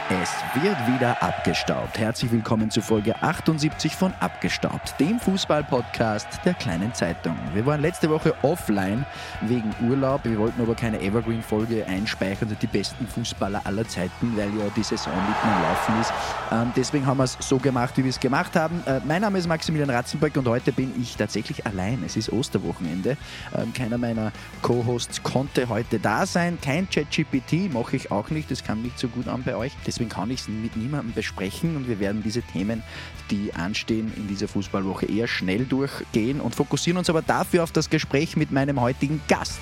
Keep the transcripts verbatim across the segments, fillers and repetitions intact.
Es wird wieder abgestaubt. Herzlich willkommen zu Folge achtundsiebzig von Abgestaubt, dem Fußball-Podcast der kleinen Zeitung. Wir waren letzte Woche offline wegen Urlaub. Wir wollten aber keine Evergreen-Folge einspeichern, die besten Fußballer aller Zeiten, weil ja die Saison mitten am Laufen ist. Ähm, deswegen haben wir es so gemacht, wie wir es gemacht haben. Äh, mein Name ist Maximilian Ratzenberg und heute bin ich tatsächlich allein. Es ist Osterwochenende. Ähm, keiner meiner Co-Hosts konnte heute da sein. Kein ChatGPT, mache ich auch nicht. Das kam nicht so gut an bei euch. Deswegen kann ich es mit niemandem besprechen und wir werden diese Themen, die anstehen in dieser Fußballwoche, eher schnell durchgehen und fokussieren uns aber dafür auf das Gespräch mit meinem heutigen Gast.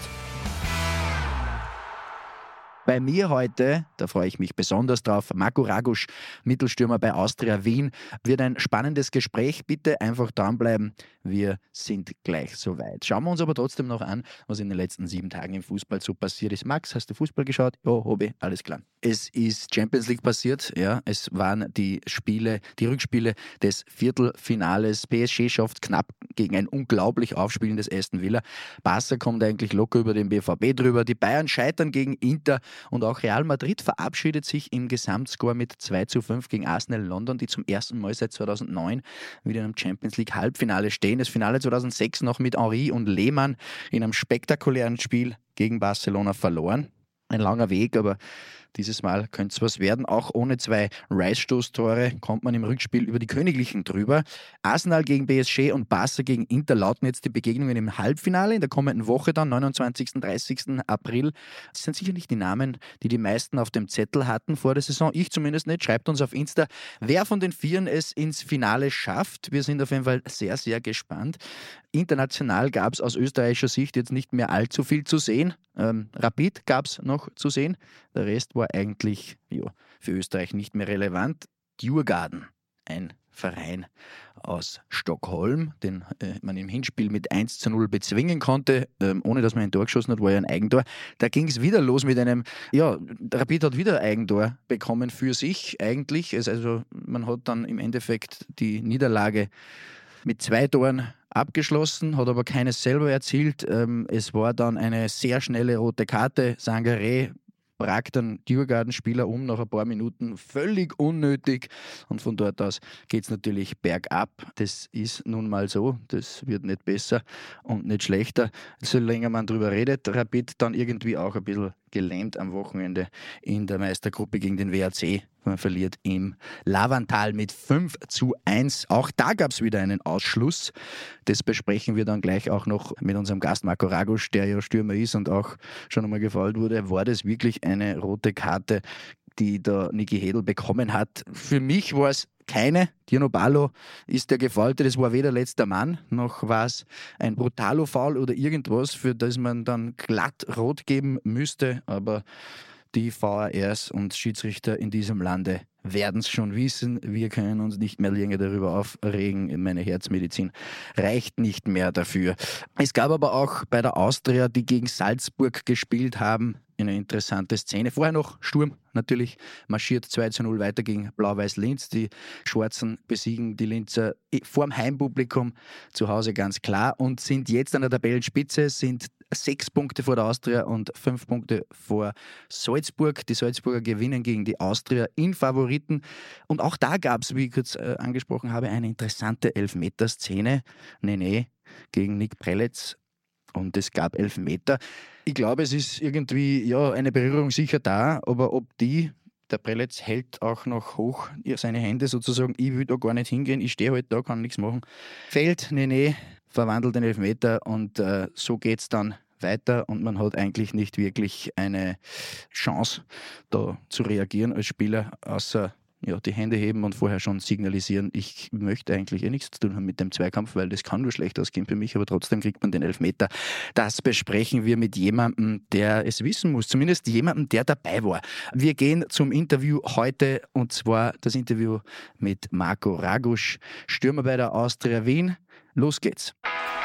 Bei mir heute, da freue ich mich besonders drauf, Marco Ragusch, Mittelstürmer bei Austria Wien. Wird ein spannendes Gespräch. Bitte einfach dranbleiben. Wir sind gleich soweit. Schauen wir uns aber trotzdem noch an, was in den letzten sieben Tagen im Fußball so passiert ist. Max, hast du Fußball geschaut? Ja, Hobby, alles klar. Es ist Champions League passiert. Ja, es waren die Spiele, die Rückspiele des Viertelfinales. P S G schafft knapp gegen ein unglaublich aufspielendes Aston Villa. Barca kommt eigentlich locker über den B V B drüber. Die Bayern scheitern gegen Inter. Und auch Real Madrid verabschiedet sich im Gesamtscore mit zwei zu fünf gegen Arsenal London, die zum ersten Mal seit zweitausendneun wieder im Champions League Halbfinale stehen. Das Finale zweitausendsechs noch mit Henry und Lehmann in einem spektakulären Spiel gegen Barcelona verloren. Ein langer Weg, aber dieses Mal könnte es was werden. Auch ohne zwei Rice-Stoßtore kommt man im Rückspiel über die Königlichen drüber. Arsenal gegen P S G und Barca gegen Inter lauten jetzt die Begegnungen im Halbfinale in der kommenden Woche dann, neunundzwanzigsten dreißigsten April. Das sind sicher nicht die Namen, die die meisten auf dem Zettel hatten vor der Saison. Ich zumindest nicht. Schreibt uns auf Insta, wer von den Vieren es ins Finale schafft. Wir sind auf jeden Fall sehr, sehr gespannt. International gab es aus österreichischer Sicht jetzt nicht mehr allzu viel zu sehen. Ähm, Rapid gab es noch zu sehen. Der Rest war eigentlich ja, für Österreich nicht mehr relevant. Djurgården, ein Verein aus Stockholm, den äh, man im Hinspiel mit eins zu null bezwingen konnte, ähm, ohne dass man ein Tor geschossen hat, war ja ein Eigentor. Da ging es wieder los mit einem, ja, Rapid hat wieder ein Eigentor bekommen für sich eigentlich. Also man hat dann im Endeffekt die Niederlage mit zwei Toren abgeschlossen, hat aber keines selber erzielt. Ähm, es war dann eine sehr schnelle rote Karte. Sangaré bragt dann Djurgården-Spieler um nach ein paar Minuten, völlig unnötig. Und von dort aus geht es natürlich bergab. Das ist nun mal so. Das wird nicht besser und nicht schlechter. So länger man drüber redet, Rapid dann irgendwie auch ein bisschen gelähmt am Wochenende in der Meistergruppe gegen den W A C. Man verliert im Lavantal mit fünf zu eins. Auch da gab es wieder einen Ausschluss. Das besprechen wir dann gleich auch noch mit unserem Gast Marco Ragusch, der ja Stürmer ist und auch schon einmal gefault wurde. War das wirklich eine rote Karte, die da Niki Hedl bekommen hat? Für mich war es keine. Dino Ballo ist der Gefaulte, das war weder letzter Mann, noch war es ein Brutalo-Foul oder irgendwas, für das man dann glatt rot geben müsste, aber die V A Rs und Schiedsrichter in diesem Lande werden es schon wissen. Wir können uns nicht mehr länger darüber aufregen. Meine Herzmedizin reicht nicht mehr dafür. Es gab aber auch bei der Austria, die gegen Salzburg gespielt haben, eine interessante Szene. Vorher noch Sturm, natürlich, marschiert zwei zu null weiter gegen Blau-Weiß Linz. Die Schwarzen besiegen die Linzer vorm Heimpublikum zu Hause ganz klar und sind jetzt an der Tabellenspitze, sind sechs Punkte vor der Austria und fünf Punkte vor Salzburg. Die Salzburger gewinnen gegen die Austria in Favoriten. Und auch da gab es, wie ich kurz äh, angesprochen habe, eine interessante Elfmeterszene. Nene gegen Nick Prelitz. Und es gab Elfmeter. Ich glaube, es ist irgendwie ja, eine Berührung sicher da, aber ob die, der Prelitz hält auch noch hoch seine Hände sozusagen, ich will da gar nicht hingehen, ich stehe halt da, kann nichts machen. Fällt, Nene, verwandelt den Elfmeter und äh, so geht es dann weiter und man hat eigentlich nicht wirklich eine Chance, da zu reagieren als Spieler, außer ja, die Hände heben und vorher schon signalisieren, ich möchte eigentlich eh nichts zu tun haben mit dem Zweikampf, weil das kann nur schlecht ausgehen für mich, aber trotzdem kriegt man den Elfmeter. Das besprechen wir mit jemandem, der es wissen muss, zumindest jemandem, der dabei war. Wir gehen zum Interview heute und zwar das Interview mit Marco Ragusch, Stürmer bei der Austria Wien. Los geht's.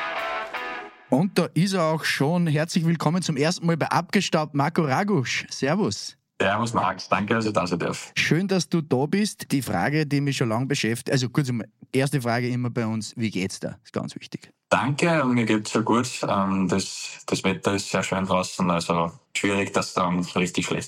Und da ist er auch schon. Herzlich willkommen zum ersten Mal bei Abgestaubt, Marco Ragusch. Servus. Servus Max, danke, dass ich da sein darf. Schön, dass du da bist. Die Frage, die mich schon lange beschäftigt, also kurz einmal, erste Frage immer bei uns, wie geht's da? Das ist ganz wichtig. Danke, und mir geht's sehr gut. Das, das Wetter ist sehr schön draußen, also schwierig, dass es dann richtig schlecht geht.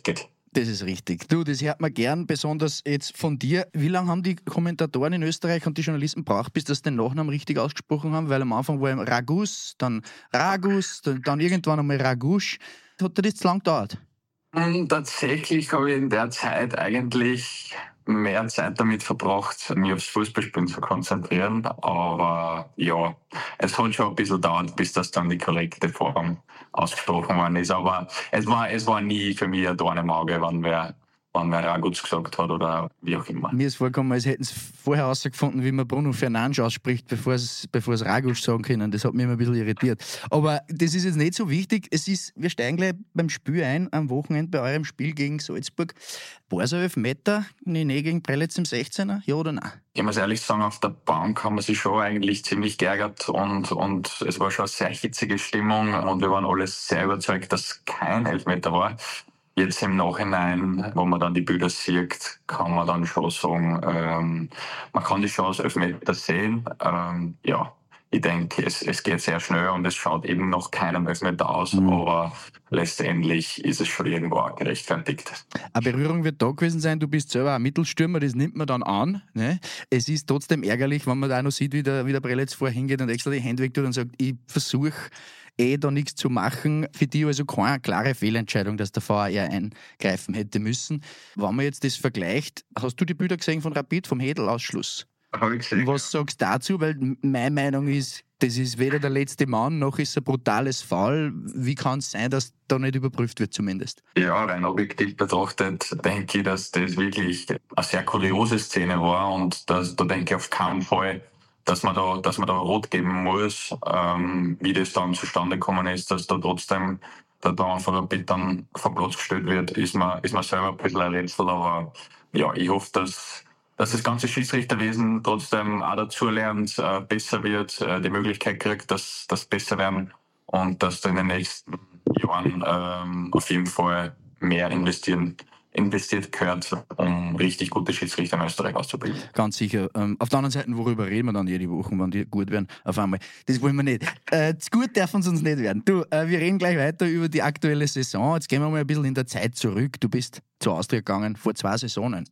Das ist richtig. Du, das hört man gern, besonders jetzt von dir. Wie lange haben die Kommentatoren in Österreich und die Journalisten braucht, bis das den Nachnamen richtig ausgesprochen haben? Weil am Anfang war ihm Ragus, dann Ragus, dann, dann irgendwann einmal Ragusch. Hat dir das zu lang gedauert? Und tatsächlich habe ich in der Zeit eigentlich mehr Zeit damit verbracht, mich aufs Fußballspielen zu konzentrieren. Aber ja, es hat schon ein bisschen gedauert, bis das dann die korrekte Form ausgesprochen worden ist. Aber es war, es war nie für mich ein Dorn im Auge, wann wer, wann wer Ragus gesagt hat oder wie auch immer. Mir ist vorgekommen, als hätten sie vorher herausgefunden, wie man Bruno Fernandes ausspricht, bevor sie bevor sie Ragusch sagen können. Das hat mich immer ein bisschen irritiert. Aber das ist jetzt nicht so wichtig. Es ist, wir steigen gleich beim Spiel ein, am Wochenende bei eurem Spiel gegen Salzburg. War es ein Elfmeter, Nene gegen Prelitz im sechzehner? Ja oder nein? Ich muss ehrlich sagen, auf der Bank haben wir sich schon eigentlich ziemlich geärgert und, und es war schon eine sehr hitzige Stimmung und wir waren alle sehr überzeugt, dass kein Elfmeter war. Jetzt im Nachhinein, wo man dann die Bilder sieht, kann man dann schon sagen, ähm, man kann die Chance Elfmeter sehen. Ähm, ja, ich denke, es, es geht sehr schnell und es schaut eben noch keinem Elfmeter aus, mhm. aber letztendlich ist es schon irgendwo auch gerechtfertigt. Eine Berührung wird da gewesen sein, du bist selber ein Mittelstürmer, das nimmt man dann an. Ne? Es ist trotzdem ärgerlich, wenn man da auch noch sieht, wie der, wie der Prelitz vorher hingeht und extra die Hände wegtut und sagt, ich versuche eh da nichts zu machen. Für die also keine klare Fehlentscheidung, dass der V A R eingreifen hätte müssen. Wenn man jetzt das vergleicht, hast du die Bilder gesehen von Rapid, vom Hedel-Ausschluss? Habe ich gesehen. Was sagst du dazu? Weil meine Meinung ist, das ist weder der letzte Mann, noch ist es ein brutales Foul. Wie kann es sein, dass da nicht überprüft wird zumindest? Ja, rein objektiv betrachtet denke ich, dass das wirklich eine sehr kuriose Szene war und das, da denke ich auf keinen Fall, dass man da, dass man da rot geben muss. Ähm, wie das dann zustande gekommen ist, dass da trotzdem der Dauer von Rapid dann vom Platz gestellt wird, ist mir, ist mir selber ein bisschen ein Rätsel. Aber ja, ich hoffe, dass dass das ganze Schiedsrichterwesen trotzdem auch dazu lernt, äh, besser wird, äh, die Möglichkeit kriegt, dass das besser werden und dass da in den nächsten Jahren ähm, auf jeden Fall mehr investieren, investiert gehört, um richtig gute Schiedsrichter in Österreich auszubilden. Ganz sicher. Ähm, auf der anderen Seite, worüber reden wir dann jede Woche, wenn die gut werden? Auf einmal. Das wollen wir nicht. Äh, zu gut darf uns uns nicht werden. Du, äh, wir reden gleich weiter über die aktuelle Saison. Jetzt gehen wir mal ein bisschen in der Zeit zurück. Du bist zu Austria gegangen vor zwei Saisonen.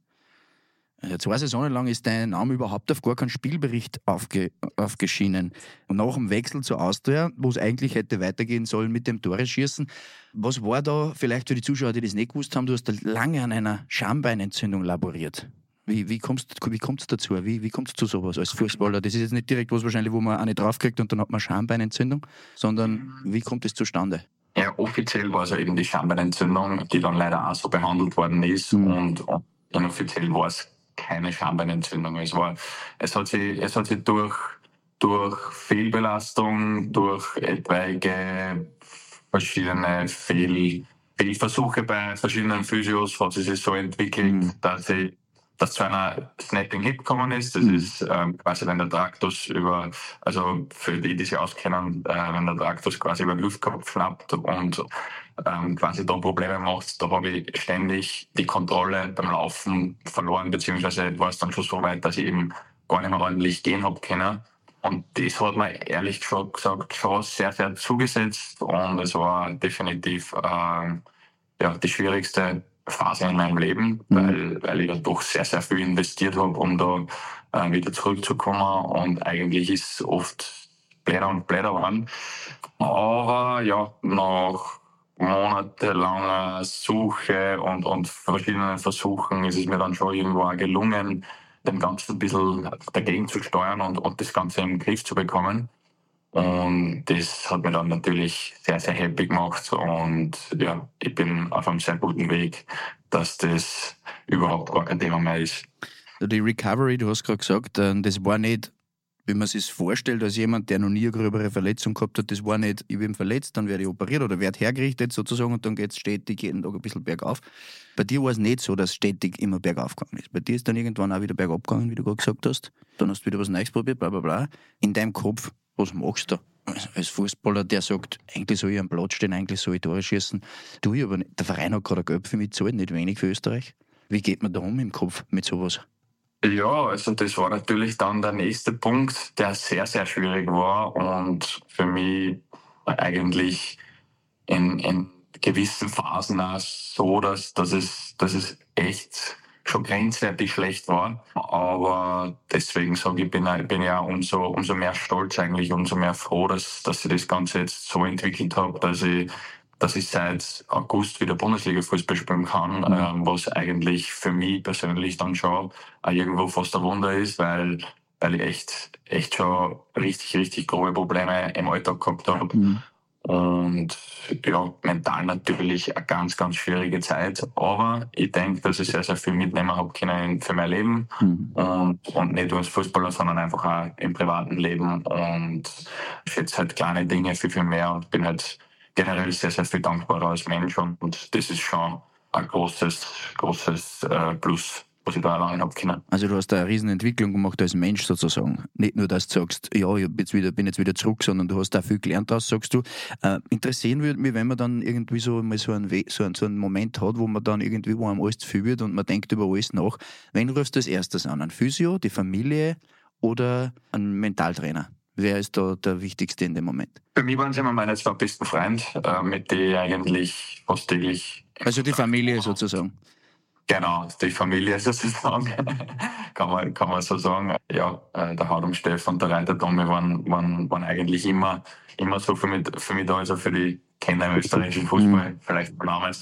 Zwei Saisonen lang ist dein Name überhaupt auf gar keinen Spielbericht aufge, aufgeschienen. Und nach dem Wechsel zur Austria, wo es eigentlich hätte weitergehen sollen mit dem Tore-Schießen, was war da, vielleicht für die Zuschauer, die das nicht gewusst haben, du hast da lange an einer Schambeinentzündung laboriert. Wie, wie kommst wie kommt's dazu? Wie, wie kommst du zu sowas als Fußballer? Das ist jetzt nicht direkt was wahrscheinlich, wo man eine draufkriegt und dann hat man Schambeinentzündung, sondern wie kommt es zustande? Ja, offiziell war es ja eben die Schambeinentzündung, die dann leider auch so behandelt worden ist mhm. und, und inoffiziell war es keine Schambeinentzündung. Es war, es hat sich, es hat sich durch, durch Fehlbelastung, durch etwaige verschiedene Fehl, Fehlversuche bei verschiedenen Physios hat es sich so entwickelt, mhm. dass sie dass zu einer Snapping Hip gekommen ist. Das mhm. ist ähm, quasi, wenn der Traktus über, also für die, die sich auskennen, äh, wenn der Traktus quasi über den Luftkopf schnappt und ähm, quasi da Probleme macht, da habe ich ständig die Kontrolle beim Laufen verloren, beziehungsweise war es dann schon so weit, dass ich eben gar nicht mehr ordentlich gehen habe können. Und das hat mir ehrlich gesagt schon sehr, sehr zugesetzt und es war definitiv äh, ja, die schwierigste Phase in meinem Leben, mhm. weil, weil ich ja doch sehr, sehr viel investiert habe, um da äh, wieder zurückzukommen. Und eigentlich ist es oft bläder und bläder geworden. Aber ja, nach monatelanger Suche und, und verschiedenen Versuchen ist es mir dann schon irgendwo auch gelungen, dem Ganzen ein bisschen dagegen zu steuern und, und das Ganze im Griff zu bekommen. Und das hat mir dann natürlich sehr, sehr happy gemacht. Und ja, ich bin auf einem sehr guten Weg, dass das überhaupt gar kein Thema mehr ist. Die Recovery, du hast gerade gesagt, das war nicht, wie man sich vorstellt, als jemand, der noch nie eine gröbere Verletzung gehabt hat, das war nicht, ich bin verletzt, dann werde ich operiert oder werde hergerichtet sozusagen und dann geht es stetig jeden Tag ein bisschen bergauf. Bei dir war es nicht so, dass es stetig immer bergauf gegangen ist. Bei dir ist dann irgendwann auch wieder bergab gegangen, wie du gerade gesagt hast. Dann hast du wieder was Neues probiert, bla bla bla. In deinem Kopf, was machst du als Fußballer, der sagt, eigentlich soll ich am Platz stehen, eigentlich soll ich Tore schießen. Du, ich aber nicht. Der Verein hat gerade Geld für mich gezahlt, nicht wenig für Österreich. Wie geht man da um im Kopf mit sowas? Ja, also das war natürlich dann der nächste Punkt, der sehr, sehr schwierig war und für mich eigentlich in, in gewissen Phasen auch so, dass, dass, es, dass es echt schon grenzwertig schlecht war. Aber deswegen sage ich, bin, bin ich auch umso, umso mehr stolz eigentlich, umso mehr froh, dass, dass ich das Ganze jetzt so entwickelt habe, dass ich, dass ich seit August wieder Bundesliga-Fußball spielen kann, mhm. ähm, was eigentlich für mich persönlich dann schon auch irgendwo fast ein Wunder ist, weil, weil ich echt, echt schon richtig, richtig grobe Probleme im Alltag gehabt habe. Mhm. Und ja, mental natürlich eine ganz, ganz schwierige Zeit. Aber ich denke, dass ich sehr, sehr viel mitnehmen habe können für mein Leben. Mhm. Und, und nicht nur als Fußballer, sondern einfach auch im privaten Leben. Und ich schätze halt kleine Dinge viel, viel mehr und bin halt generell sehr, sehr viel dankbarer als Mensch. Und, und das ist schon ein großes, großes äh, Plus, was ich da erlangen habe können. Also du hast da eine riesen Entwicklung gemacht als Mensch sozusagen. Nicht nur, dass du sagst, ja, ich bin jetzt wieder, bin jetzt wieder zurück, sondern du hast da viel gelernt daraus, sagst du. Äh, interessieren würde mich, wenn man dann irgendwie so mal so einen, We- so, einen, so einen Moment hat, wo man dann irgendwie, wo einem alles zu viel wird und man denkt über alles nach. Wen rufst du als erstes an? Ein Physio, die Familie oder ein Mentaltrainer? Wer ist da der Wichtigste in dem Moment? Für mich waren es immer meine zwei besten Freunde, äh, mit denen ich eigentlich fast täglich... Also die Familie sozusagen? Genau, die Familie sozusagen, kann man, kann man so sagen. Ja, äh, der Hadum Steff und der Reiter Tommy waren, waren, waren eigentlich immer, immer so für mich, für mich da, also für die Kenner im österreichischen Fußball, mhm. vielleicht damals.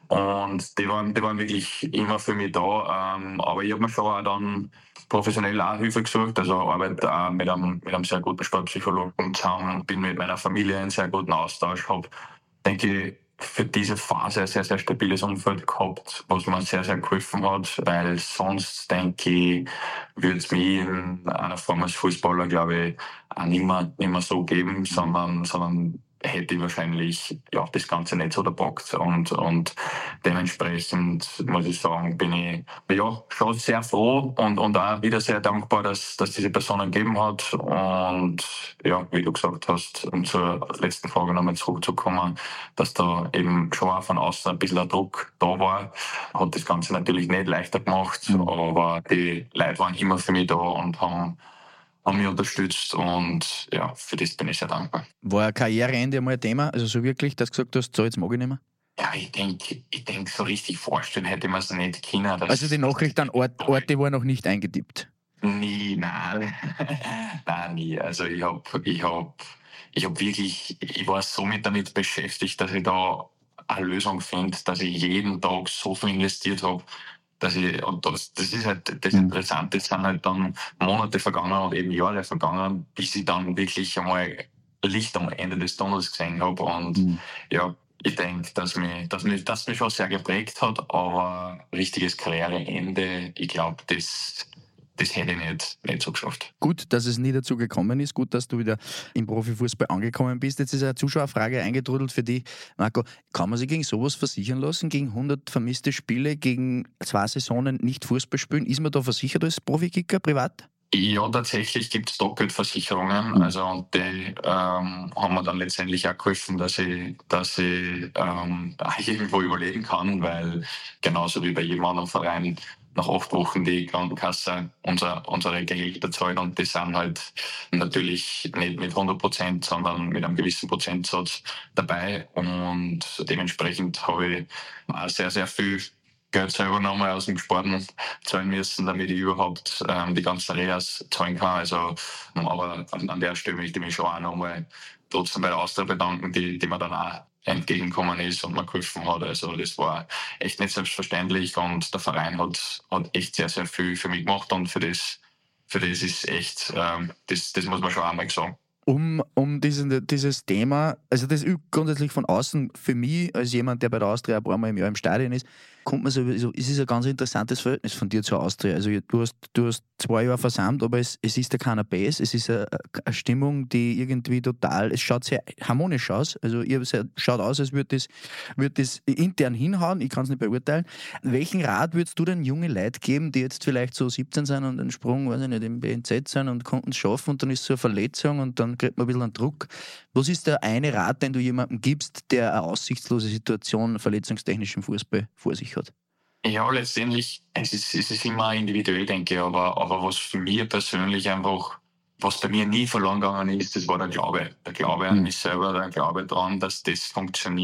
Und die waren, die waren wirklich immer für mich da. Ähm, aber ich habe mir schon auch dann professionell auch Hilfe gesucht. Also arbeite auch mit einem, mit einem sehr guten Sportpsychologen zusammen, bin mit meiner Familie in sehr guten Austausch, habe, denke ich, für diese Phase ein sehr, sehr stabiles Umfeld gehabt, was mir sehr, sehr geholfen hat, weil sonst, denke ich, würde es mich in einer Form als Fußballer, glaube ich, auch nicht mehr, nicht mehr so geben, sondern, sondern hätte ich wahrscheinlich ja, das Ganze nicht so gepackt. Und, und dementsprechend, muss ich sagen, bin ich ja, schon sehr froh und, und auch wieder sehr dankbar, dass, dass diese Personen gegeben hat. Und ja, wie du gesagt hast, um zur letzten Frage nochmal zurückzukommen, dass da eben schon auch von außen ein bisschen der Druck da war, hat das Ganze natürlich nicht leichter gemacht, mhm. aber die Leute waren immer für mich da und haben haben mich unterstützt und ja, für das bin ich sehr dankbar. War ein Karriereende einmal ein Thema? Also so wirklich, dass du gesagt hast, so jetzt mag ich nicht mehr? Ja, ich denke, ich denk, so richtig vorstellen hätte man es nicht können. Also die Nachricht an Ort, Orte war noch nicht eingetippt? Nie, nein. Nein, nie. Also ich habe ich hab, ich hab wirklich, ich war so mit damit beschäftigt, dass ich da eine Lösung finde, dass ich jeden Tag so viel investiert habe. Dass ich, und das, das ist halt das Interessante, es sind halt dann Monate vergangen und eben Jahre vergangen, bis ich dann wirklich einmal Licht am Ende des Tunnels gesehen habe. Und mhm. ja, ich denke, dass mich, dass mich, das mich schon sehr geprägt hat, aber richtiges Karriereende, ich glaube, das, das hätte ich nicht, nicht so geschafft. Gut, dass es nie dazu gekommen ist. Gut, dass du wieder im Profifußball angekommen bist. Jetzt ist eine Zuschauerfrage eingetrudelt für dich. Marco, kann man sich gegen sowas versichern lassen? Gegen hundert vermisste Spiele, gegen zwei Saisonen nicht Fußball spielen? Ist man da versichert als Profikicker privat? Ja, tatsächlich gibt es Doppelversicherungen. Mhm. Also, und die ähm, haben mir dann letztendlich auch geholfen, dass ich, dass ich ähm, irgendwo überleben kann, weil genauso wie bei jedem anderen Verein nach acht Wochen die Krankenkasse unser, unsere Gehälter zahlt und die sind halt natürlich nicht mit hundert Prozent, sondern mit einem gewissen Prozentsatz dabei und dementsprechend habe ich auch sehr, sehr viel Geld selber nochmal aus dem Sporten zahlen müssen, damit ich überhaupt ähm, die ganzen Reas zahlen kann. Also, aber an, an der Stelle möchte ich mich schon auch nochmal trotzdem bei der Austria bedanken, die, die mir dann auch entgegengekommen ist und mir geholfen hat. Also das war echt nicht selbstverständlich und der Verein hat, hat echt sehr, sehr viel für mich gemacht und für das, für das ist echt, ähm, das, das muss man schon einmal sagen. Um, um diesen, dieses Thema, also das ist grundsätzlich von außen für mich, als jemand, der bei der Austria ein paar Mal im Jahr im Stadion ist, kommt man sowieso, es ist ein ganz interessantes Verhältnis von dir zur Austria. Also du hast, du hast zwei Jahre versammelt, aber es, es ist ja keiner Bass, es ist eine, eine Stimmung, die irgendwie total, es schaut sehr harmonisch aus. Also ihr schaut aus, als würde das, würd das intern hinhauen, ich kann es nicht beurteilen. Welchen Rat würdest du denn junge Leute geben, die jetzt vielleicht so siebzehn sind und einen Sprung, weiß ich nicht, im B N Z sind und konnten es schaffen und dann ist so eine Verletzung und dann kriegt man ein bisschen einen Druck. Was ist der eine Rat, den du jemandem gibst, der eine aussichtslose Situation verletzungstechnisch im Fußball vor sich hat? Ja, letztendlich, es ist, es ist immer individuell, denke ich, aber, aber was für mich persönlich einfach, was bei mir nie verloren gegangen ist, das war der Glaube. Der Glaube an mich selber, der Glaube daran, dass das funktioniert,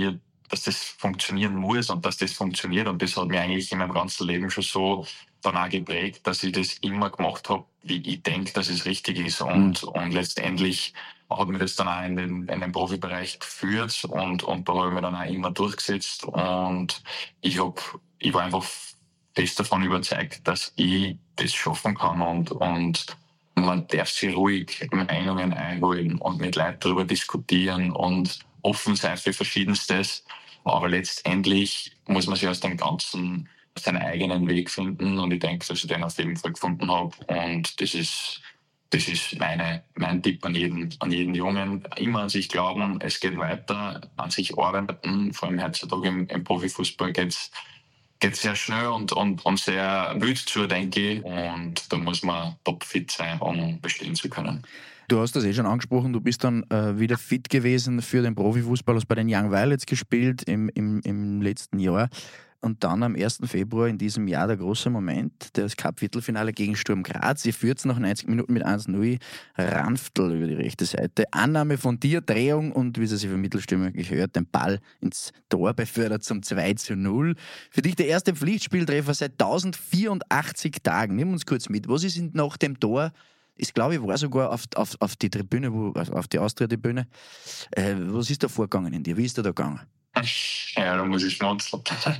dass das funktionieren muss und dass das funktioniert. Und das hat mich eigentlich in meinem ganzen Leben schon so dann auch geprägt, dass ich das immer gemacht habe, wie ich denke, dass es richtig ist. Und, mhm. und letztendlich hat mir das dann auch in den, in den Profibereich geführt und, und da habe ich mich dann auch immer durchgesetzt. Und ich hab, ich war einfach fest davon überzeugt, dass ich das schaffen kann und, und man darf sich ruhig Meinungen einholen und mit Leuten darüber diskutieren und offen sein für Verschiedenstes. Aber letztendlich muss man sich aus dem Ganzen seinen eigenen Weg finden und ich denke, dass ich den auf jeden Fall gefunden habe und das ist, das ist meine, mein Tipp an jeden, an jeden Jungen. Immer an sich glauben, es geht weiter, an sich arbeiten, vor allem heutzutage im, im Profifußball geht's geht sehr schnell und, und, und sehr wild zu, denke ich. Und da muss man topfit sein, um bestehen zu können. Du hast das eh schon angesprochen, du bist dann äh, wieder fit gewesen für den Profifußball, hast bei den Young Violets gespielt im, im, im letzten Jahr. Und dann am ersten Februar in diesem Jahr der große Moment, das Cup-Viertelfinale gegen Sturm Graz. Ihr führt nach neunzig Minuten mit eins null, Ranftl über die rechte Seite. Annahme von dir, Drehung und, wie es sich für Mittelstürmer gehört, den Ball ins Tor befördert zum zwei zu null. Für dich der erste Pflichtspieltreffer seit tausendvierundachtzig Tagen. Nimm uns kurz mit. Was ist nach dem Tor? Ich glaube, ich war sogar auf, auf, auf die Tribüne, wo, auf die Austria-Tribüne. Äh, was ist da vorgegangen in dir? Wie ist da da gegangen? Ja, da muss ich schmunzeln.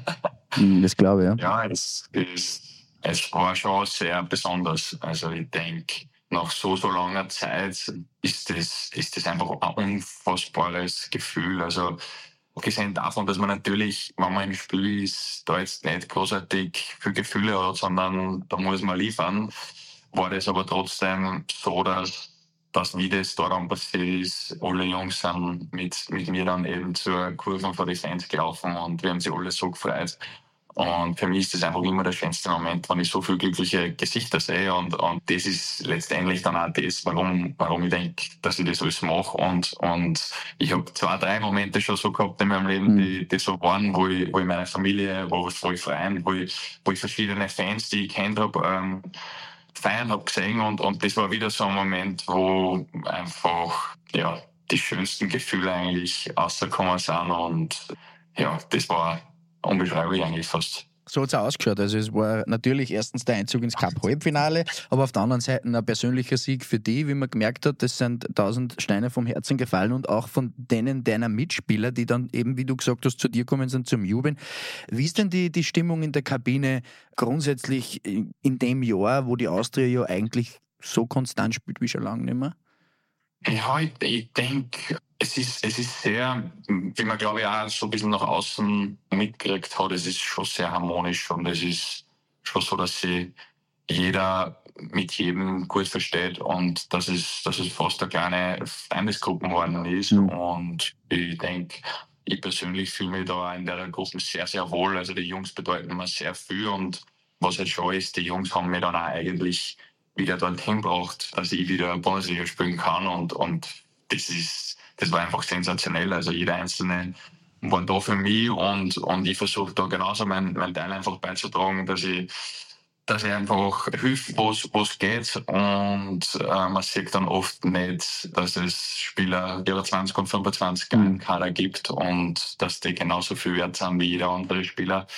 Das glaube ich, ja. Ja, es, es, es war schon sehr besonders. Also ich denke, nach so, so langer Zeit ist das, ist das einfach ein unfassbares Gefühl. Also abgesehen davon, dass man natürlich, wenn man im Spiel ist, da jetzt nicht großartig viele Gefühle hat, sondern da muss man liefern, war das aber trotzdem so, dass dass wie das da dann passiert ist, alle Jungs sind mit, mit mir dann eben zur Kurve von den Fans gelaufen und wir haben sich alle so gefreut. Und für mich ist das einfach immer der schönste Moment, wenn ich so viele glückliche Gesichter sehe und, und das ist letztendlich dann auch das, warum, warum ich denke, dass ich das alles mache und, und ich habe zwei, drei Momente schon so gehabt in meinem Leben, die, die so waren, wo ich, wo ich meine Familie, wo, wo ich Freunde, wo ich, wo ich verschiedene Fans, die ich kennt habe, ähm, feiern habe gesehen und, und das war wieder so ein Moment, wo einfach ja, die schönsten Gefühle eigentlich rausgekommen sind und ja, das war unbeschreiblich eigentlich fast. So hat es ausgeschaut. Also es war natürlich erstens der Einzug ins Cup-Halbfinale, aber auf der anderen Seite ein persönlicher Sieg für dich, wie man gemerkt hat, das sind tausend Steine vom Herzen gefallen und auch von denen deiner Mitspieler, die dann eben, wie du gesagt hast, zu dir kommen sind zum Jubeln. Wie ist denn die, die Stimmung in der Kabine grundsätzlich in, in dem Jahr, wo die Austria ja eigentlich so konstant spielt wie schon lange nicht mehr? Ja, ich, ich denke, es ist, es ist sehr, wie man glaube ich auch so ein bisschen nach außen mitgekriegt hat, es ist schon sehr harmonisch und es ist schon so, dass sich jeder mit jedem gut versteht und dass es, dass es fast eine kleine Feindesgruppe geworden ist. Mhm. Und ich denke, ich persönlich fühle mich da in der Gruppe sehr, sehr wohl. Also die Jungs bedeuten mir sehr viel und was halt schon ist, die Jungs haben mich dann auch eigentlich wieder dorthin braucht, dass ich wieder Bundesliga spielen kann und, und das ist, das war einfach sensationell. Also jeder Einzelne war da für mich und, und ich versuche da genauso mein, mein Teil einfach beizutragen, dass ich, dass ich einfach hilft, wo es geht und äh, man sieht dann oft nicht, dass es Spieler vierundzwanzig und fünfundzwanzig im Kader gibt und dass die genauso viel wert sind wie jeder andere Spieler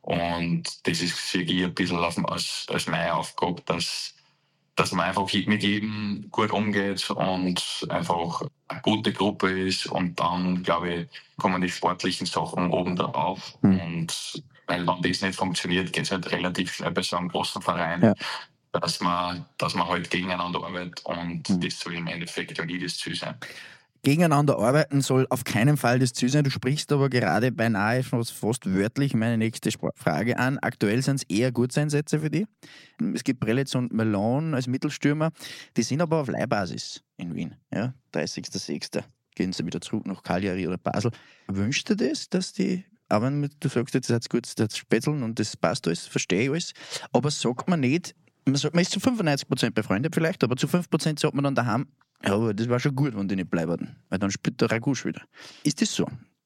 und das ist für mich ein bisschen als, als meine Aufgabe, dass dass man einfach mit jedem gut umgeht und einfach eine gute Gruppe ist und dann, glaube ich, kommen die sportlichen Sachen oben drauf. Mhm. Und weil wenn das nicht funktioniert, geht es halt relativ schnell bei so einem großen Verein, ja. dass man, dass man halt gegeneinander arbeitet und mhm. das soll im Endeffekt ja nie das Ziel sein. Gegeneinander arbeiten soll auf keinen Fall das Ziel sein. Du sprichst aber gerade beinahe fast, fast wörtlich meine nächste Frage an. Aktuell sind es eher Gutseinsätze für dich. Es gibt Prelitz und Melon als Mittelstürmer. Die sind aber auf Leihbasis in Wien. Ja, dreißigster sechster gehen sie wieder zurück nach Cagliari oder Basel. Wünschst du das, dass die, aber du sagst jetzt, das gut, das Spätzeln und das passt alles, verstehe ich alles, aber sagt man nicht, man, sagt, man ist zu fünfundneunzig Prozent befreundet vielleicht, aber zu fünf Prozent sagt man dann daheim, ja, aber das war schon gut, wenn die nicht bleiben, weil dann spielt der Ragusch wieder. Ist das so?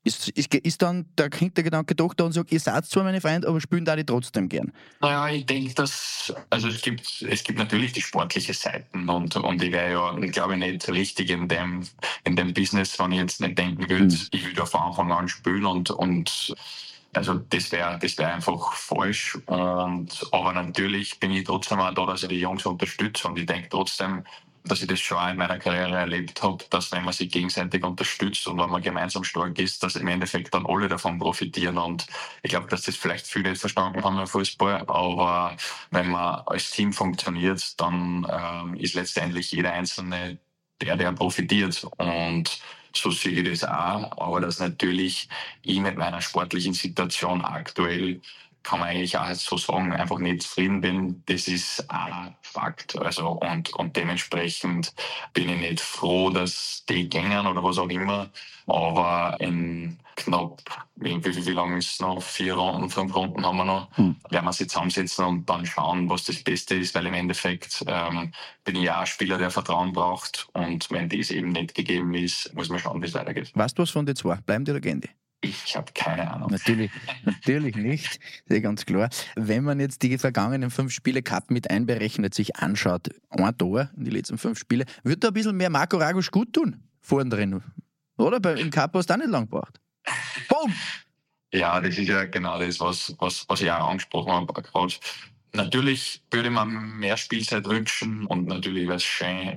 Ist, ist, ist dann der Hintergedanke doch da und sagt, ihr seid zwar meine Freunde, aber spielen da die trotzdem gern? Naja, ich denke, dass, also es gibt, es gibt natürlich die sportliche Seiten und, und ich wäre ja, glaube ich, nicht richtig in dem, in dem Business, wenn ich jetzt nicht denken würde, mhm. ich würde von Anfang an spielen und, und also das wäre das wär einfach falsch. Und, aber natürlich bin ich trotzdem auch da, dass ich die Jungs unterstütze und ich denke trotzdem, dass ich das schon auch in meiner Karriere erlebt habe, dass wenn man sich gegenseitig unterstützt und wenn man gemeinsam stark ist, dass im Endeffekt dann alle davon profitieren. Und ich glaube, dass das vielleicht viele nicht verstanden haben im Fußball, aber wenn man als Team funktioniert, dann ähm, ist letztendlich jeder Einzelne der, der profitiert. Und so sehe ich das auch, aber dass natürlich ich mit meiner sportlichen Situation aktuell, kann man eigentlich auch so sagen, einfach nicht zufrieden bin, das ist ein Fakt. Also, und, und dementsprechend bin ich nicht froh, dass die gängen oder was auch immer. Aber in knapp, wie, wie, wie lange ist es noch? Vier Runden, fünf Runden haben wir noch. Hm. Werden wir sie zusammensetzen und dann schauen, was das Beste ist, weil im Endeffekt ähm, bin ich auch ein Spieler, der Vertrauen braucht. Und wenn das eben nicht gegeben ist, muss man schauen, wie es weitergeht. Weißt du was von den zwei? Bleiben die oder gehen die? Ich habe keine Ahnung. Natürlich, natürlich nicht, sehr ganz klar. Wenn man jetzt die vergangenen fünf Spiele Cup mit einberechnet, sich anschaut, ein Tor in die letzten fünf Spiele, wird da ein bisschen mehr Marco Ragusch gut tun, vorn drin. Oder? Bei, im Cup hast du auch nicht lang gebraucht. Boom! Ja, das ist ja genau das, was, was, was ich auch angesprochen habe gerade. Natürlich würde man mehr Spielzeit wünschen und natürlich wäre es schön,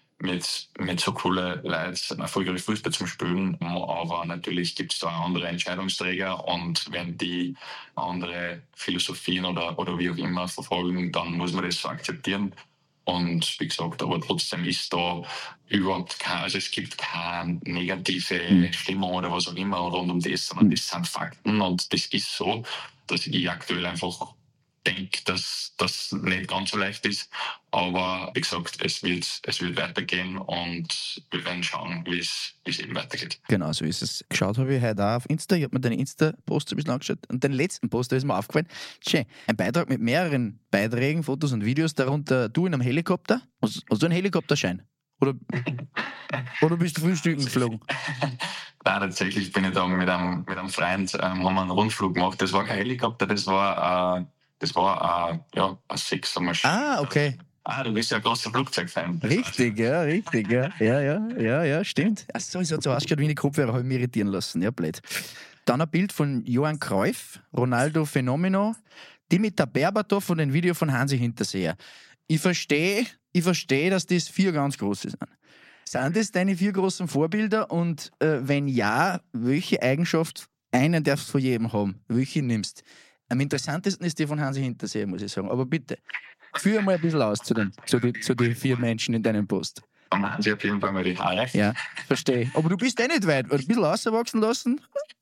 mit, mit so coolen Leuten erfolgreich Fußball zu spielen. Aber natürlich gibt es da auch andere Entscheidungsträger und wenn die andere Philosophien oder, oder wie auch immer verfolgen, dann muss man das so akzeptieren. Und wie gesagt, aber trotzdem ist da überhaupt kein, also es gibt keine negative Stimmung oder was auch immer rund um das, sondern das sind Fakten und das ist so, dass ich aktuell einfach denke, dass das nicht ganz so leicht ist. Aber wie gesagt, es wird, es wird weitergehen und wir werden schauen, wie es, wie es eben weitergeht. Genau, so ist es. Geschaut habe ich heute auch auf Insta. Ich habe mir deine Insta-Post ein bisschen angeschaut und den letzten Post, da ist mir aufgefallen, schön, ein Beitrag mit mehreren Beiträgen, Fotos und Videos, darunter du in einem Helikopter. Hast, hast du einen Helikopterschein? Oder, oder bist du frühstücken geflogen? Nein, tatsächlich bin ich da mit einem, mit einem Freund, ähm, haben wir einen Rundflug gemacht. Das war kein Helikopter, das war, äh, das war äh, ja, eine Sechsermaschine. Ah, okay. Ah, du bist ja ein großer Flugzeugfan. Richtig, ja, richtig, ja. Ja, ja, ja, ja, stimmt. Ach so, es hat so ausgeschaut wie eine Kopfhörer, habe ich mich irritieren lassen. Ja, blöd. Dann ein Bild von Johann Cruyff, Ronaldo Fenomeno, Dimitar Berbatov und ein Video von Hansi Hinterseher. Ich verstehe, ich verstehe, dass das vier ganz große sind. Sind das deine vier großen Vorbilder? Und äh, wenn ja, welche Eigenschaft, einen darfst du von jedem haben, welche nimmst? Am interessantesten ist die von Hansi Hinterseher, muss ich sagen. Aber bitte, führ mal ein bisschen aus zu den, zu den, zu den vier Menschen in deinem Post. Dann machen sie auf jeden Fall mal die Haare. Ja, verstehe. Aber du bist eh nicht weit. Ein bisschen auswachsen lassen?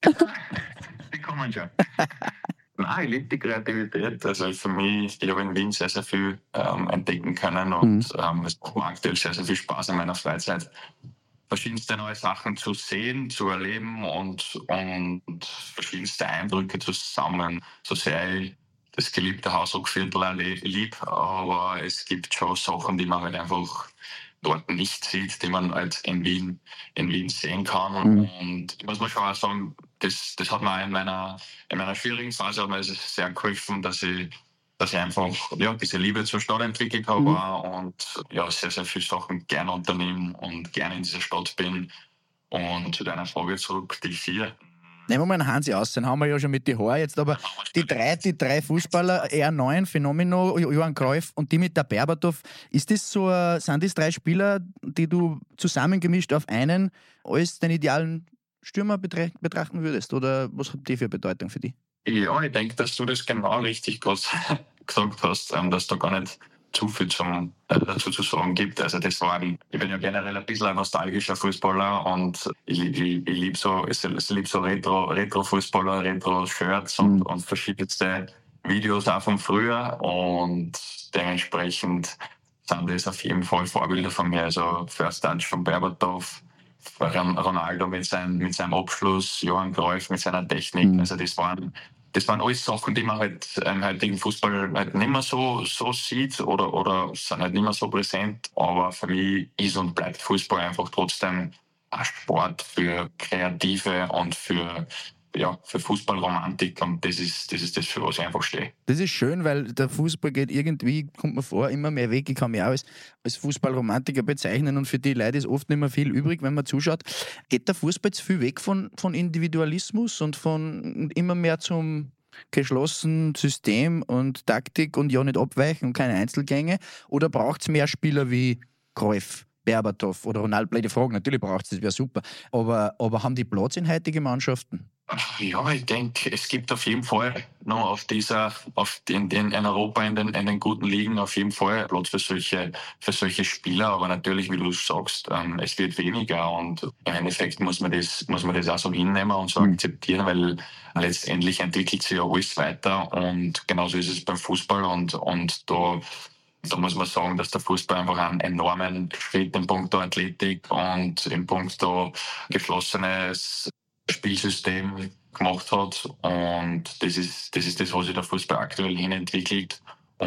Die kommen schon. Nein, ich liebe die Kreativität. Also für mich, ich habe in Wien sehr, sehr viel ähm, entdecken können und mhm. ähm, es macht mir aktuell sehr, sehr viel Spaß in meiner Freizeit, verschiedenste neue Sachen zu sehen, zu erleben und, und verschiedenste Eindrücke zu sammeln. So sehr ich das geliebte Hausruckviertel lieb, aber es gibt schon Sachen, die man halt einfach dort nicht sieht, die man halt in Wien, in Wien sehen kann. Mhm. Und ich muss mal schon auch sagen, das, das hat mir in meiner, in meiner schwierigen Phase hat mir das sehr geholfen, dass ich, dass ich einfach ja, diese Liebe zur Stadt entwickelt habe mhm. und ja, sehr, sehr viele Sachen gerne unternehme und gerne in dieser Stadt bin. Und zu deiner Frage zurück, die vier. Nehmen wir mal einen Hansi aus, den haben wir ja schon mit die Haare jetzt, aber die drei, die drei Fußballer, R neun, Fenomeno, Johann Cruyff und Dimitar Berbatov, ist das so, sind das drei Spieler, die du zusammengemischt auf einen als den idealen Stürmer betrachten würdest? Oder was hat die für Bedeutung für dich? Ja, ich denke, dass du das genau richtig gesagt hast, dass da gar nicht zu viel zum, äh, dazu zu sagen gibt. Also das war, ich bin ja generell ein bisschen ein nostalgischer Fußballer und ich, ich, ich liebe so, ich, ich lieb so Retro, Retro-Fußballer, Retro-Shirts und, und verschiedenste Videos auch von früher und dementsprechend sind das auf jeden Fall Vorbilder von mir. Also First Touch von Berbatov, Ronaldo mit, sein, mit seinem Abschluss, Johann Cruyff mit seiner Technik. Mhm. Also das waren Das waren alles Sachen, die man halt im heutigen Fußball halt nicht mehr so, so sieht oder, oder sind halt nicht mehr so präsent. Aber für mich ist und bleibt Fußball einfach trotzdem ein Sport für Kreative und für ja, für Fußballromantik, und das ist, das ist das, für was ich einfach stehe. Das ist schön, weil der Fußball geht irgendwie, kommt mir vor, immer mehr weg. Ich kann mich auch als, als Fußballromantiker bezeichnen und für die Leute ist oft nicht mehr viel übrig, wenn man zuschaut. Geht der Fußball zu viel weg von, von Individualismus und von immer mehr zum geschlossenen System und Taktik und ja nicht abweichen und keine Einzelgänge? Oder braucht es mehr Spieler wie Cruyff, Berbatov oder Ronaldo? Blöde Frage, natürlich braucht es, das wäre super. Aber, aber haben die Platz in heutigen Mannschaften? Ja, ich denke, es gibt auf jeden Fall noch auf dieser, auf den, den in Europa in den, in den guten Ligen auf jeden Fall Platz für solche, für solche Spieler. Aber natürlich, wie du sagst, ähm, es wird weniger, und im Endeffekt muss man das, muss man das auch so hinnehmen und so akzeptieren, weil letztendlich entwickelt sich ja alles weiter, und genauso ist es beim Fußball, und, und da Da muss man sagen, dass der Fußball einfach einen enormen Schritt in puncto Athletik und in puncto geschlossenes Spielsystem gemacht hat. Und das ist, das ist das, was sich der Fußball aktuell hin entwickelt.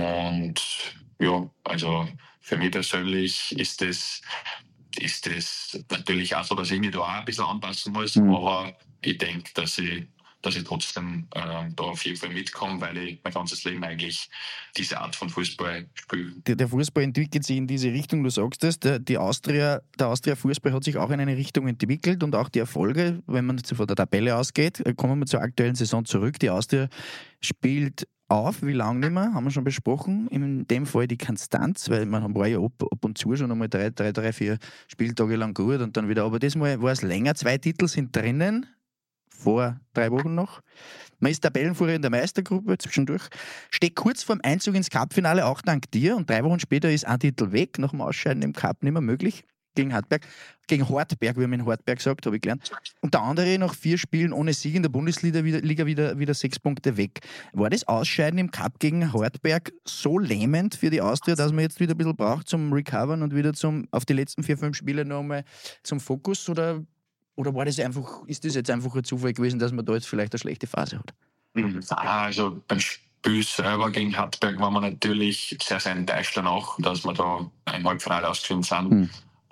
Und ja, also für mich persönlich ist das, ist das natürlich auch so, dass ich mich da auch ein bisschen anpassen muss. Mhm. Aber ich denke, dass ich dass ich trotzdem äh, da auf jeden Fall mitkomme, weil ich mein ganzes Leben eigentlich diese Art von Fußball spiele. Der, der Fußball entwickelt sich in diese Richtung, du sagst es, der, die Austria, der Austria-Fußball hat sich auch in eine Richtung entwickelt, und auch die Erfolge, wenn man von der Tabelle ausgeht, kommen wir zur aktuellen Saison zurück. Die Austria spielt auf, wie lange nicht mehr, haben wir schon besprochen, in dem Fall die Konstanz, weil man war ja ab, ab und zu schon einmal drei, drei, drei, vier Spieltage lang gut und dann wieder, aber diesmal war es länger, zwei Titel sind drinnen, vor drei Wochen noch. Man ist Tabellenführer in der Meistergruppe zwischendurch, steht kurz vorm Einzug ins Cup-Finale, auch dank dir, und drei Wochen später ist ein Titel weg, nach dem Ausscheiden im Cup nicht mehr möglich, gegen Hartberg, gegen Hortberg, wie man in Hortberg sagt, habe ich gelernt. Und der andere nach vier Spielen ohne Sieg in der Bundesliga wieder, Liga wieder, wieder sechs Punkte weg. War das Ausscheiden im Cup gegen Hortberg so lähmend für die Austria, dass man jetzt wieder ein bisschen braucht zum Recovern und wieder zum, auf die letzten vier, fünf Spiele nochmal zum Fokus, oder Oder war das einfach, ist das jetzt einfach ein Zufall gewesen, dass man da jetzt vielleicht eine schlechte Phase hat? Also beim Spiel selber gegen Hartberg war man natürlich sehr, sehr enttäuscht danach, dass wir da im Halbfinale ausgeschieden sind. Mhm.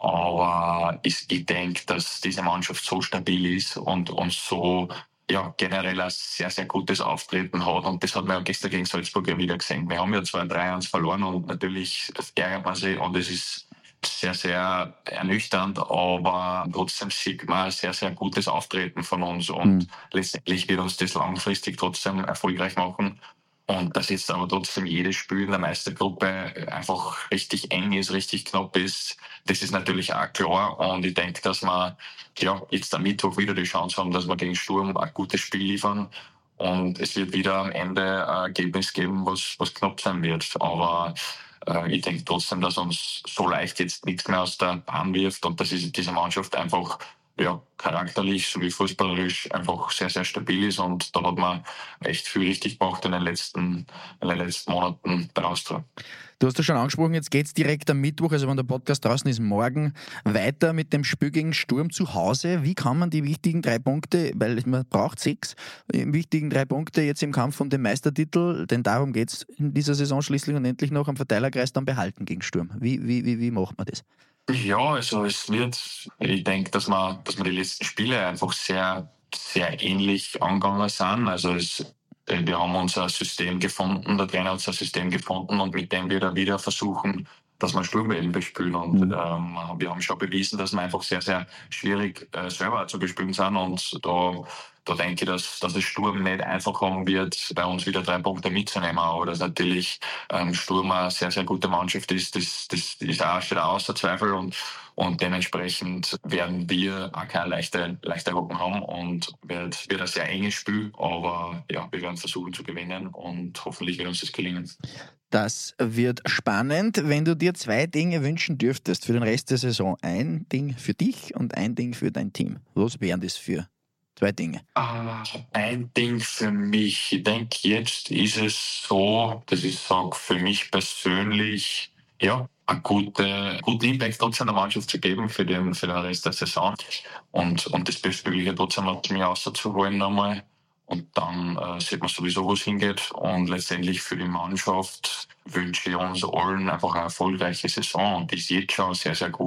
Aber ich, ich denke, dass diese Mannschaft so stabil ist und, und so ja, generell ein sehr, sehr gutes Auftreten hat. Und das hat man ja gestern gegen Salzburg ja wieder gesehen. Wir haben ja zwar drei eins verloren, und natürlich ärgert man sich, und es ist sehr, sehr ernüchternd, aber trotzdem sieht man ein sehr, sehr gutes Auftreten von uns, und mhm. letztendlich wird uns das langfristig trotzdem erfolgreich machen. Und dass jetzt aber trotzdem jedes Spiel in der Meistergruppe einfach richtig eng ist, richtig knapp ist, das ist natürlich auch klar. Und ich denke, dass wir ja, jetzt am Mittwoch wieder die Chance haben, dass wir gegen Sturm ein gutes Spiel liefern. Und es wird wieder am Ende ein Ergebnis geben, was, was knapp sein wird. Aber ich denke trotzdem, dass uns so leicht jetzt nichts mehr aus der Bahn wirft, und dass diese Mannschaft einfach ja, charakterlich sowie fußballerisch einfach sehr, sehr stabil ist, und da hat man echt viel richtig gemacht in den letzten, in den letzten Monaten der Austria. Du hast ja schon angesprochen, jetzt geht es direkt am Mittwoch, also wenn der Podcast draußen ist, morgen weiter mit dem Spiel gegen Sturm zu Hause. Wie kann man die wichtigen drei Punkte, weil man braucht sechs, die wichtigen drei Punkte jetzt im Kampf um den Meistertitel, denn darum geht es in dieser Saison schließlich und endlich noch am Verteilerkreis, dann behalten gegen Sturm. Wie, wie, wie, wie macht man das? Ja, also es wird, ich denke, dass man, dass man die letzten Spiele einfach sehr, sehr ähnlich angegangen sind. Also es Wir haben unser System gefunden, der Trainer hat unser System gefunden, und mit dem wir da wieder versuchen, dass wir Sturm bespielen. Und mhm. ähm, wir haben schon bewiesen, dass wir einfach sehr, sehr schwierig äh, selber zu bespielen sind. Und da, da denke ich, dass, dass es Sturm nicht einfach haben wird, bei uns wieder drei Punkte mitzunehmen. Aber dass natürlich ähm, Sturm eine sehr, sehr gute Mannschaft ist, das, das ist auch, steht auch außer Zweifel. Und Und dementsprechend werden wir auch keine leichte, leichte Gruppen haben, und wird, wird ein sehr enges Spiel. Aber ja, wir werden versuchen zu gewinnen, und hoffentlich wird uns das gelingen. Das wird spannend. Wenn du dir zwei Dinge wünschen dürftest für den Rest der Saison, ein Ding für dich und ein Ding für dein Team, was wären das für zwei Dinge? Uh, ein Ding für mich. Ich denke, jetzt ist es so, dass ich sage, für mich persönlich, ja, einen guten, guten Impact trotzdem der Mannschaft zu geben für den, für den Rest der Saison, und, und das Bestmögliche trotzdem aus mir rauszuholen nochmal. Und dann äh, sieht man sowieso, wo es hingeht. Und letztendlich für die Mannschaft wünsche ich uns allen einfach eine erfolgreiche Saison. Und die ist jetzt schon sehr, sehr gut.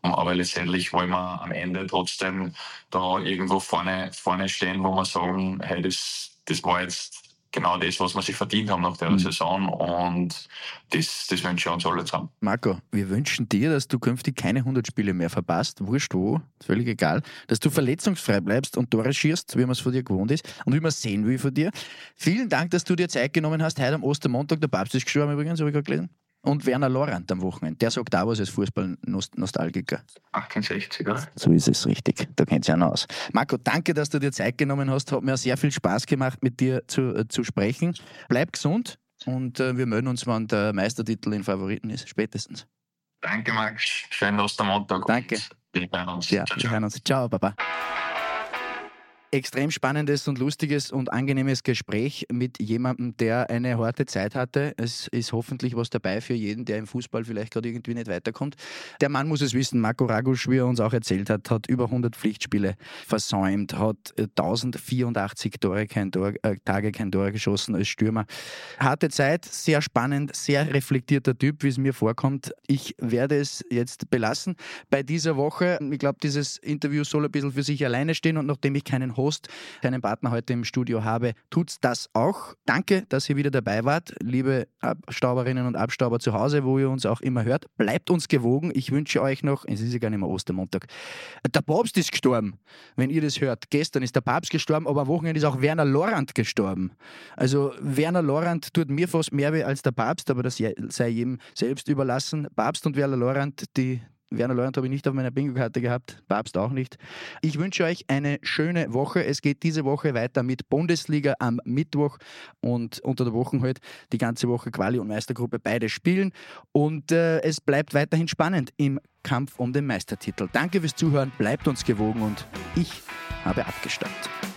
Aber letztendlich wollen wir am Ende trotzdem da irgendwo vorne, vorne stehen, wo wir sagen, hey, das, das war jetzt genau das, was wir sich verdient haben nach der mhm. Saison, und das, das wünsche ich uns alle zusammen. Marco, wir wünschen dir, dass du künftig keine hundert Spiele mehr verpasst, wurscht wo, völlig egal, dass du verletzungsfrei bleibst und Tore schießt, wie man es von dir gewohnt ist und wie man es sehen will von dir. Vielen Dank, dass du dir Zeit genommen hast, heute am Ostermontag, der Papst ist gestorben übrigens, habe ich gerade gelesen. Und Werner Lorant am Wochenende, der sagt auch was als Fußball-Nostalgiker. achtundsechziger. So ist es richtig, da kennt sich einer aus. Marco, danke, dass du dir Zeit genommen hast. Hat mir sehr viel Spaß gemacht, mit dir zu, äh, zu sprechen. Bleib gesund und äh, wir melden uns, wann der Meistertitel in Favoriten ist, spätestens. Danke, Max. Schönen Ostermontag. Danke. Wir hören uns. Ja, ciao, wir ciao. hören uns. Ciao, Baba. Extrem spannendes und lustiges und angenehmes Gespräch mit jemandem, der eine harte Zeit hatte. Es ist hoffentlich was dabei für jeden, der im Fußball vielleicht gerade irgendwie nicht weiterkommt. Der Mann muss es wissen, Marco Ragusch, wie er uns auch erzählt hat, hat über hundert Pflichtspiele versäumt, hat tausendvierundachtzig Tore, kein Tor, äh, Tage kein Tor geschossen als Stürmer. Harte Zeit, sehr spannend, sehr reflektierter Typ, wie es mir vorkommt. Ich werde es jetzt belassen bei dieser Woche. Ich glaube, dieses Interview soll ein bisschen für sich alleine stehen, und nachdem ich keinen Host, keinen Partner heute im Studio habe, tut's das auch. Danke, dass ihr wieder dabei wart, liebe Abstauberinnen und Abstauber zu Hause, wo ihr uns auch immer hört. Bleibt uns gewogen. Ich wünsche euch noch, es ist ja gar nicht mehr Ostermontag, der Papst ist gestorben, wenn ihr das hört. Gestern ist der Papst gestorben, aber am Wochenende ist auch Werner Lorant gestorben. Also Werner Lorant tut mir fast mehr weh als der Papst, aber das sei jedem selbst überlassen. Papst und Werner Lorant, die Werner Lorant habe ich nicht auf meiner Bingo-Karte gehabt, Papst auch nicht. Ich wünsche euch eine schöne Woche. Es geht diese Woche weiter mit Bundesliga am Mittwoch und unter der Woche halt die ganze Woche Quali und Meistergruppe beide spielen. Und äh, es bleibt weiterhin spannend im Kampf um den Meistertitel. Danke fürs Zuhören, bleibt uns gewogen und ich habe abgestaubt.